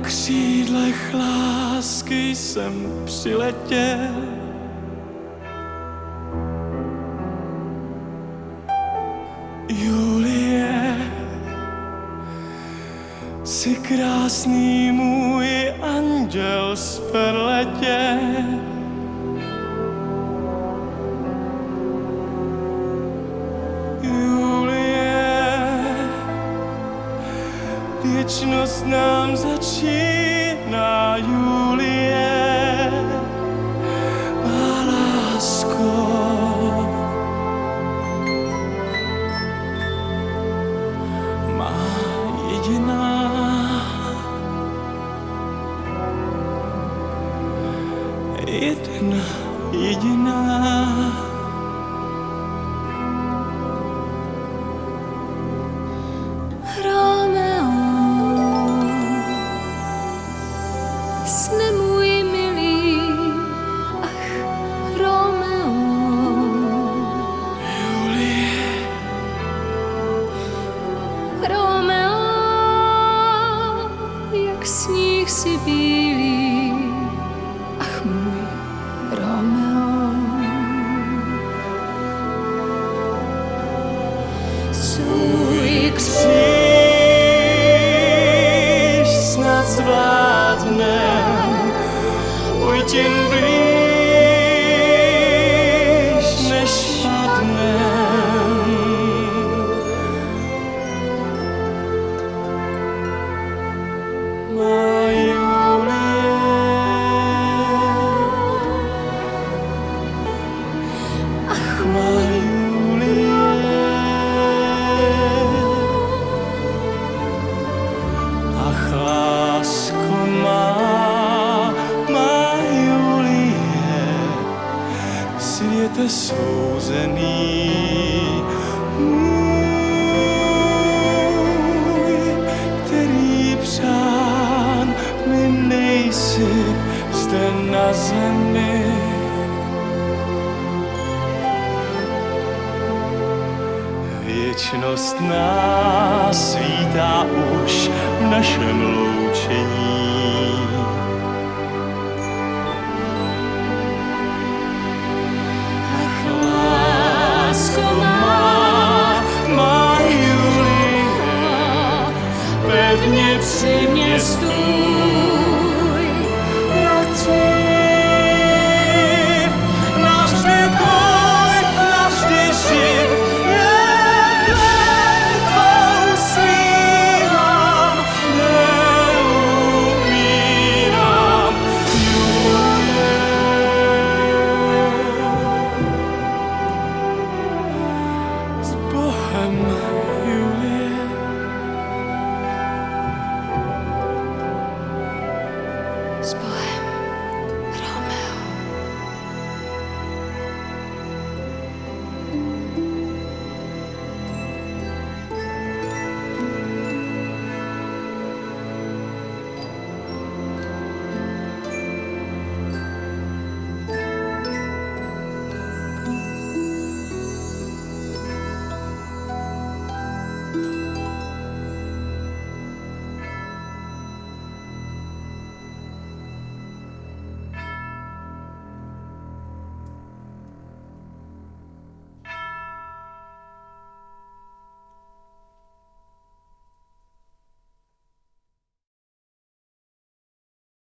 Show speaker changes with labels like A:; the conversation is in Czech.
A: křídlech lásky jsem přiletěl. Julie, jsi krásný můj anděl z perletě. Věčnost nám začíná, Julie, má lásko. Má jediná, jediná.
B: Sne můj milý, ach, Romeo.
A: Julie,
B: Romeo, jak sníh si bílý, ach můj Romeo. Svůj
A: kříž snad zvládnem, tím blíž, než padnem. Má Julie, ach má Julie, ach lásko má. Světe souzený můj, který přán mi nejsi zde na zemi. Věčnost nás svítá už v našem loučení.
B: Pevně při městu